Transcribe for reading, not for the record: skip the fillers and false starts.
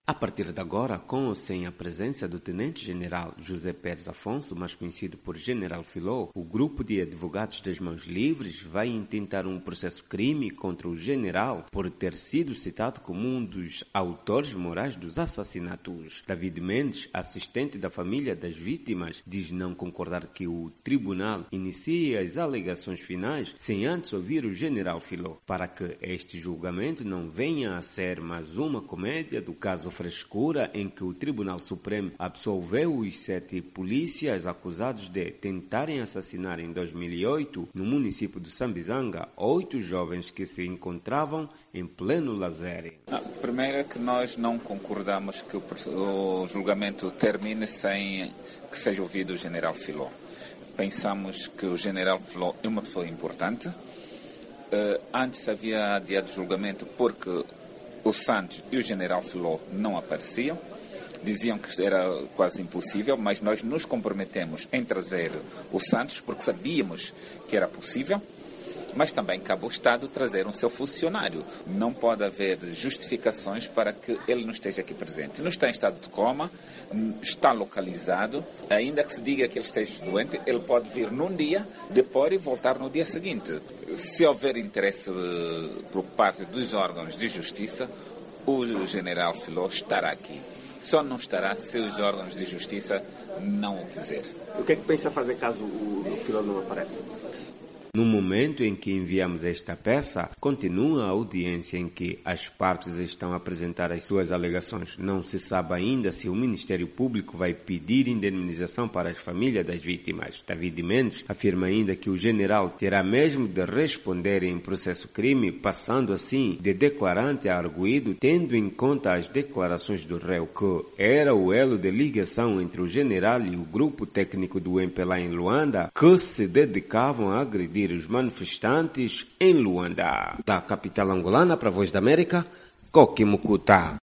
A partir de agora, com ou sem a presença do Tenente-General José Pérez Afonso, mais conhecido por General Filó, o grupo de advogados das mãos livres vai intentar um processo-crime contra o general por ter sido citado como um dos autores morais dos assassinatos. David Mendes, assistente da família das vítimas, diz não concordar que o tribunal inicie as alegações finais sem antes ouvir o General Filó, para que este julgamento não venha a ser mais uma comédia do caso frescura em que o Tribunal Supremo absolveu os 7 polícias acusados de tentarem assassinar em 2008, no município de Sambizanga, 8 jovens que se encontravam em pleno lazer. Primeiro é que nós não concordamos que o julgamento termine sem que seja ouvido o General Filó. Pensamos que o General Filó é uma pessoa importante. Antes havia adiado o julgamento porque o Santos e o General Filó não apareciam, diziam que era quase impossível, mas nós nos comprometemos em trazer o Santos porque sabíamos que era possível, mas também cabe ao Estado trazer um seu funcionário. Não pode haver justificações para que ele não esteja aqui presente. Não está em estado de coma, está localizado, ainda que se diga que ele esteja doente, ele pode vir num dia, depor e voltar no dia seguinte. Se houver interesse por parte dos órgãos de justiça, o General Filó estará aqui. Só não estará se os órgãos de justiça não o quiser. O que é que pensa fazer caso o Filó não apareça? No momento em que enviamos esta peça, continua a audiência em que as partes estão a apresentar as suas alegações. Não se sabe ainda se o Ministério Público vai pedir indemnização para as famílias das vítimas. David Mendes afirma ainda que o general terá mesmo de responder em processo-crime, passando assim de declarante a arguido, tendo em conta as declarações do réu, que era o elo de ligação entre o general e o grupo técnico do MPLA em Luanda, que se dedicavam a agredir os manifestantes em Luanda. Da capital angolana para a Voz da América, Coqui Mucuta.